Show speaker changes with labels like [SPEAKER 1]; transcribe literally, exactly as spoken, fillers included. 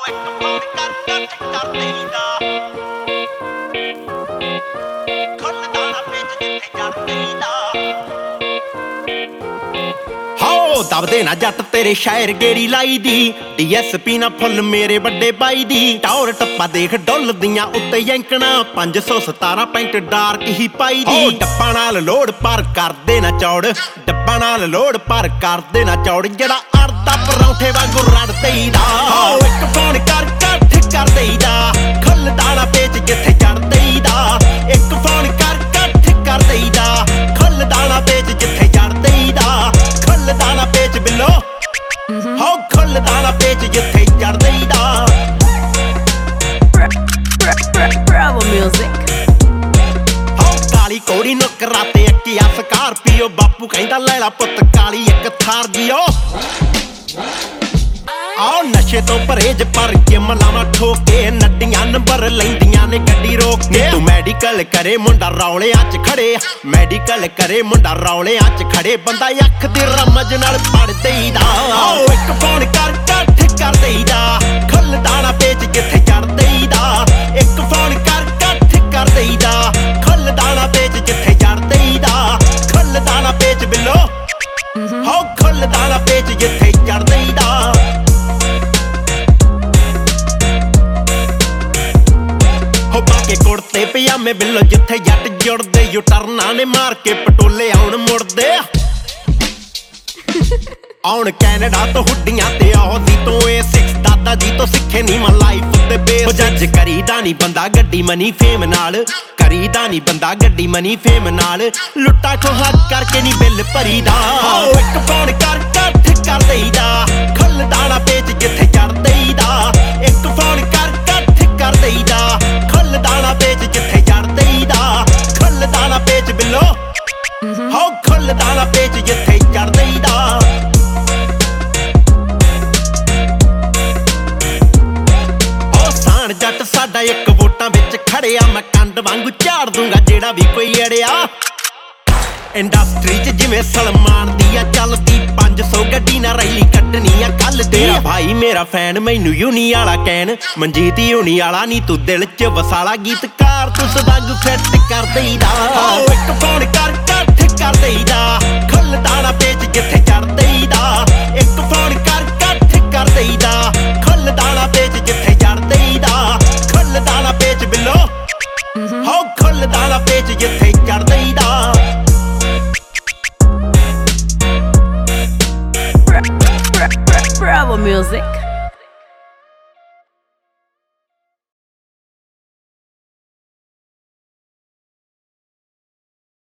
[SPEAKER 1] दबदे ना जट तेरे शायर गेड़ी लाई दी डी एस पी ना फुल मेरे बड़े बाई दी टौर टप्पा देख डुल दियां उत्ते यंकना पांच सौ सतारा पैंट डार्क ही पाई दी डब्बा नाल लोड पार कर दे ना चौड़ डब्बा नाल लोड पार कर दे ना चौड़ जेड़ा अड़दा परौंठे वांगू रड़ देईदा इक फोन कर कट कर देईदा खुलदा ना पेच जिथे चढ़ देईदा इक फोन कर कट कर देईदा खुलदा ना पेच जिथे चढ़ देईदा खुलदा ना पेच बिलो हो खुलदा ना पेच जिथे चढ़ देईदा
[SPEAKER 2] Bravo music
[SPEAKER 1] काली कोड़ी नु कराते अक्किया स्कारपियो बापू कहंदा ले ला पुत काली एक थार जियो आओ नशे तो परहेज पर जिम लावा ठोके नड्डियां नंबर लैंदियां ने गड्डी रोक के तू मेडिकल करे मुंडा रौलियां च खड़े मेडिकल करे मुंडा रौलियां च खड़े बंदा अख दी रमज नाल पड़ देईदा आओ एक फोन कर कट कर देईदा खुलदा ना पेच जिथे चढ़ देईदा एक फोन कर कट कर देईदा खुलदा ना पेच जिथे चढ़ देईदा खुलदा ना पेच बिलो हो खुलदा ना पेच जिथे चढ़ देईदा कुड़ते पजामे बिल्लो जिथे जट जुड़दे यूटरना ने मार के पटोले आउण मुड़दे आउण कैनेडा तो हुड्डियां ते औजी तो ए सिक्स दादा जी तो सिखे नी मैं लाइफ ते बेस जज करीदा नी बंदा गड्डी मनी फेम नाल करीदा नी बंदा गड्डी मनी फेम नाल लुट्टा ठोहा करके नी बिल भरीदा एक फोन कर कट कर देईदा खुलदा ना पेच जिथे चढ़ देईदा एक फोन कर कट कर देईदा खुलदा ना पेच जिथे चढ़ देईदा खुलदा ना पेच बिलो हो खुलदा ना पेच जिथे चढ़ देईदा ओ साण जट साडा एक वोटां विच खड़िया मैं कंड वांगू झाड़ दूंगा जेड़ा भी कोई अड़िया इंडस्ट्री च जिवें सलमान दी आ चलदी पांच सौ गड्डी ना रैली कड्डनी आ कल तेरा भाई मेरा फैन मैनू यूनी आला कहन मनजीत यूनी आला नी तू दिल च वसाला गीतकार तू सदंग फिट कर देईदा एक फोन कर कट कर देईदा खुलदा ना पेच जिथे चढ़ देईदा एक फोन कर कट कर देईदा खुलदा ना पेच जिथे चढ़ देईदा खुलदा ना पेच बिलो हो खुलदा ना पेच जिथे चढ़ देईदा
[SPEAKER 2] Bravo music